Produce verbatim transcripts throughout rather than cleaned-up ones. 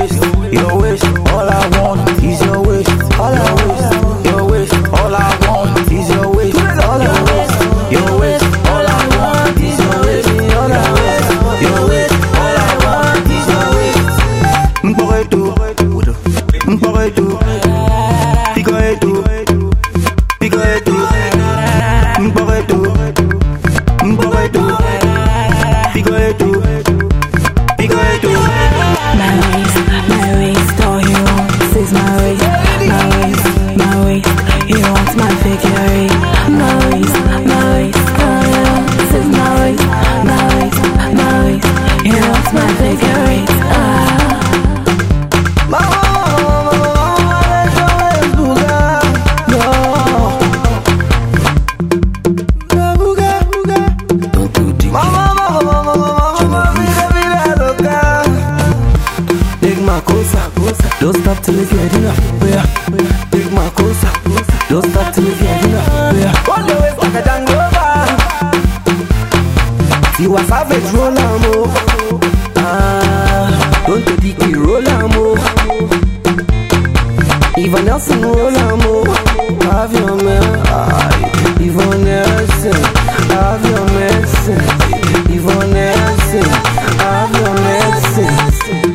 waist, your waist. All I want is your waist. All I waist, your waist. All I want is your waist. All I waist, your waist. All I want is your waist. All I waist, your waist. All I want is your waist. Mporetu, mporetu, picoetu, picoetu, mporetu, mporetu, picoetu, picoetu. My waist, my waist, all you want is my waist, my waist, my waist. You want my figure eight. My waist, my waist, all you want is my waist, my waist, my waist. You want my figure eight. Ah. Don't stop till you get enough, yeah. Take my cosa. Don't stop till you get enough, yeah. On the waist like a Django. You a savage, roll on mo. Ah, don't take the roll on mo. Even Nelson roll on mo. Have your man, ah. Even Nelson, have your medicine. Even Nelson, have your medicine.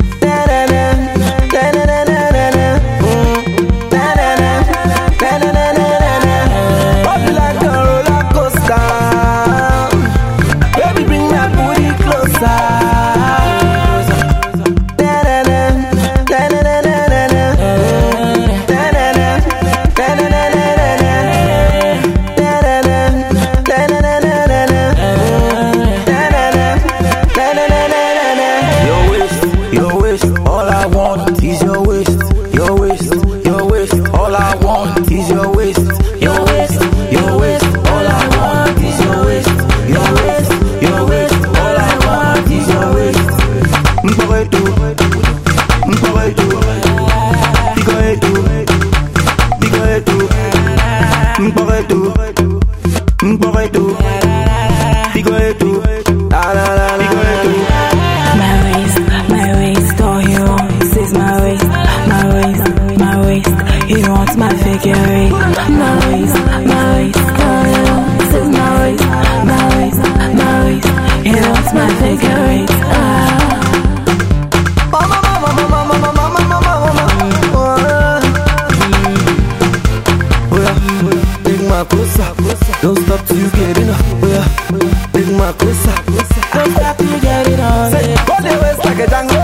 Don't stop till you get enough, yeah. Big my cosa. Don't stop till you get it on. Say, go the waist like a Django.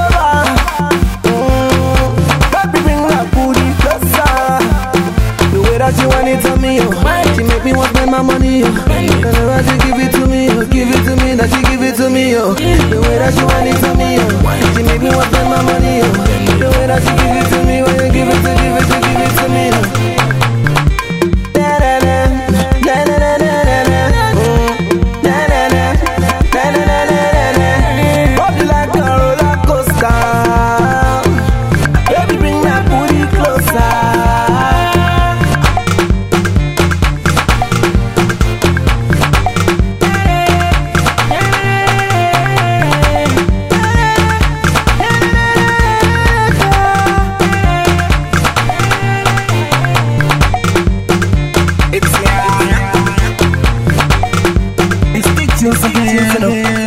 Mm, baby, bring that booty closer. The way that you want it to me, oh. She make me want to spend my money, oh. Whenever she give it to me, oh. Give it to me, that she give it to me, oh. The way that she want it to me, oh. She make me want to spend my money, oh. The way that she give it to me, when you give it to, give it to, give it to me, oh. It's